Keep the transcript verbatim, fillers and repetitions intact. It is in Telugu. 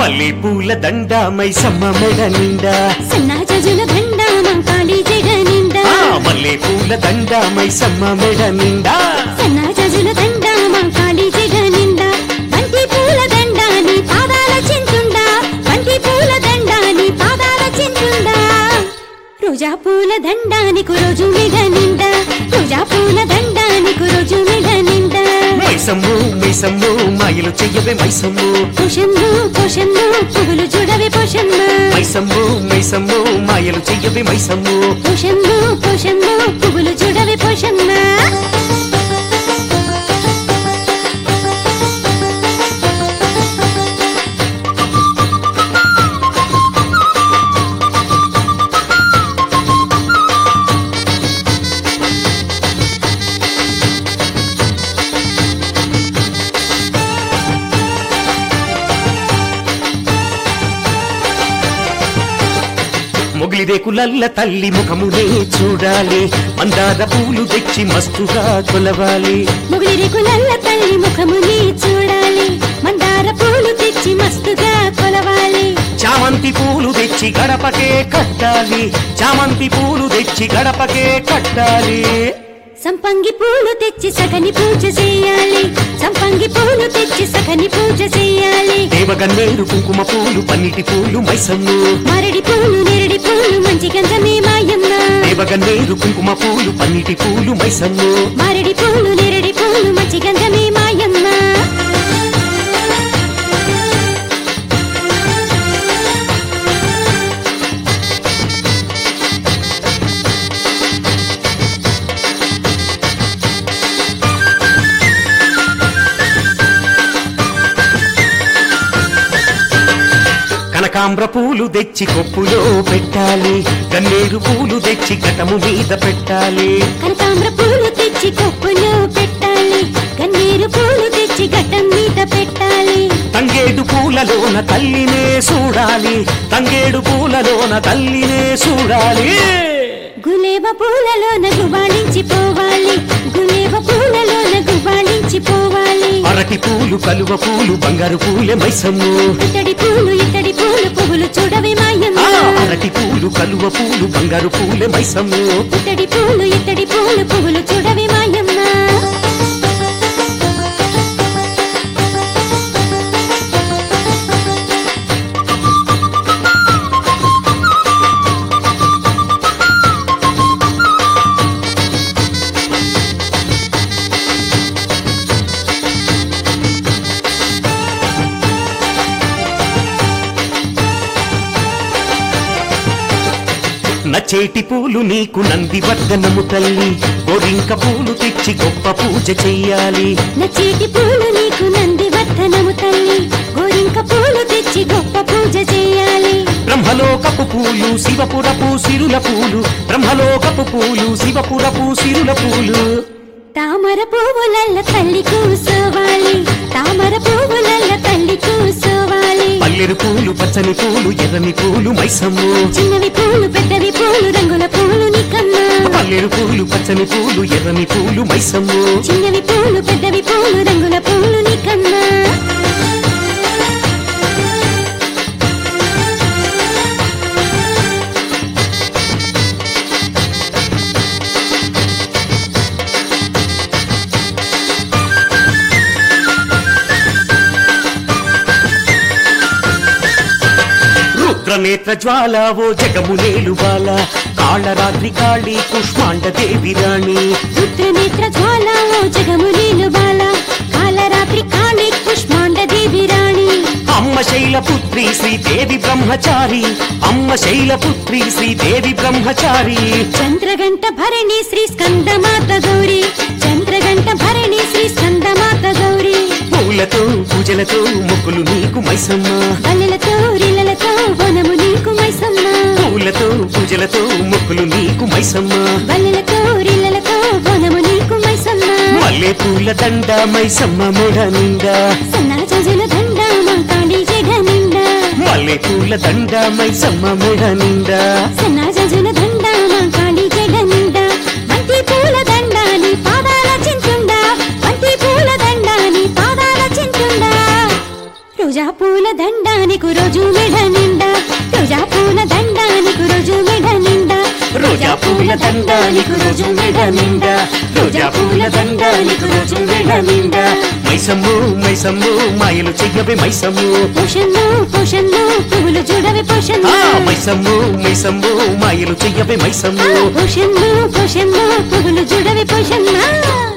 మల్లె పూల దండ మైసమ్మ మెడ నిండా సన్నాజజుల దండ మంకాళి జగ నిండా మల్లె పూల దండ మైసమ్మ మెడ నిండా సన్నాజజుల దండ మంకాళి జగ నిండా బంతి పూల దండ నీ పాదాల చింతుండా బంతి పూల దండ నీ పాదాల చింతుండా రోజా పూల దండ నీకు రోజు మెడ నిండా రోజా పూల దండ నీకు రోజు మెడ నిండా మైసమ్ము మైసమ్ము మాయలు చెయ్యవే మైసమ్ము పోషమ్ము పోషమ్ము పువ్వులు చూడవే పోషమ్మ మైసమ్ము మైసమ్ము మాయలు చెయ్యవే మైసమ్ము పోషమ్ము పోషమ్ము పువ్వులు చూడవే పోషమ్మ మొగిలిరేకులల్ల తల్లి ముఖమునే చూడాలి మందార పూలు తెచ్చి మస్తుగా కొలవాలి మొగిలిరేకులల్ల తల్లి ముఖమునే చూడాలి మందార పూలు తెచ్చి మస్తుగా కొలవాలి చామంతి పూలు తెచ్చి గడపకే కట్టాలి చామంతి పూలు తెచ్చి గడపకే కట్టాలి సంపంగి పూలు తెచ్చి సగని పూజ చేయాలి సంపంగి పూలు తెచ్చి సగని పూజ చేయాలి దేవగన్నేరు కుంకుమ పూలు పన్నిటి పూలు మైసమ్ము మరడి పూలు నెరడి పూలు మంచి గంధమే మాయమ్మ దేవగన్నేరు కుంకుమ పూలు పన్నిటి పూలు మైసమ్ము మరడి పూలు నెరడి పూలు మంచి గంధమే మాయమ్మ కనకాంబ్ర పూలు తెచ్చి కొప్పులో పెట్టాలి గన్నేరు పూలు తెచ్చి ఘటము మీద పెట్టాలి కనకాంబ్ర పూలు తెచ్చి కొప్పులో పెట్టాలి గన్నేరు పూలు తెచ్చి ఘటం మీద పెట్టాలి తంగేడు పూలలోన తల్లినే చూడాలి తంగేడు పూలలోన తల్లినే చూడాలి గులేబ పూలలోన గుబాళించి పోవాలి గులేబ పూలలోన గుబాళించి పోవాలి అరటి పూలు కలువ పూలు బంగారు పూలే మైసమ్ము ఇతడి పూలు ఇతడి పూలు పువ్వులు చూడవే మాయమ్మ అరటి పూలు కలువ పూలు బంగారు పూలే మైసమ్ము ఇతడి పూలు ఇతడి పూలు పువ్వులు చూడవే మాయమ్మ నచ్చేటి పూలు నీకు నంది వర్ధనము తల్లి గోరింక పూలు తెచ్చి గొప్ప పూజ చెయ్యాలి నచ్చేటి పూలు నీకు నంది వర్ధనము తల్లి గోరింక పూలు తెచ్చి గొప్ప పూజ చేయాలి బ్రహ్మలోకపు పూలు శివపురపు సిరుల పూలు బ్రహ్మలోకపు పూలు శివపురపు సిరుల పూలు తామర పువ్వులల్ల తల్లి కూసోవాలి తామర పువ్వులల్ల తల్లి కూసోవాలి పల్లెరు పూలు పచ్చని పూలు ఎర్రని పూలు మైసమ్ము చిన్నవి పూలు పెద్దవి పూలు రంగుల పూలు నీకమ్మ పల్లెరు పూలు పచ్చని పూలు ఎర్రని పూలు మైసమ్ము చిన్నవి పూలు పెద్దవి పూలు రంగుల పూలు నీకమ్మ నేత్ర జ్వాల ఓ జగమునేలు బాల కాళరాత్రి కాళీ కుష్మాండ దేవి రాణి రుద్రనేత్ర జ్వాల ఓ జగమునేలు బాల కాళరాత్రి కాళీ కుష్మాండ దేవి రాణి అమ్మ శైలపుత్రి శ్రీదేవి బ్రహ్మచారి అమ్మ శైలపుత్రి శ్రీదేవి బ్రహ్మచారి చంద్రగంట భరణి శ్రీ స్కందమాత గౌరి చంద్రగంట భరణి శ్రీ స్కందమాత గౌరి పూలతో పూజలతో మొక్కులు నీకు మైసమ్మ బల్లెలతో రిల్లలతో వనము నీకు మైసమ్మ పూలతో పూజలతో మొక్కులు నీకు మైసమ్మ బల్లెలతో రిల్లలతో వనము నీకు మైసమ్మ మల్లె పూల దండ మైసమ్మ మెడ నిండా సన్నాజజుల దండ మంకాళి జగ నిండా మల్లె పూల దండ మైసమ్మ మెడ నిండా సన్నాజజుల దండ మంకాళి జగ నిండా బంతి పూల దండ నీ పాదాల చింతుండా బంతి పూల దండ నీ పాదాల చింతుండా రోజా పూల దండానికి రోజు మెడ నిండా రోజా పూల దండానికి రోజు మెడ నిండా రోజా పూల దండానికి రోజు మెడ నిండా రోజా పూల దండానికి రోజు మెడ నిండా మైసమ్ము మైసమ్ము మాయలు చెయ్యవే మైసమ్ము పోషన్ను పోషన్ను పువ్వులు చూడవే పోషన్ను మైసమ్ము మైసమ్ము మాయలు చెయ్యవే మైసమ్ము పోషన్ను పోషన్ను పువ్వులు చూడవే పోషన్ను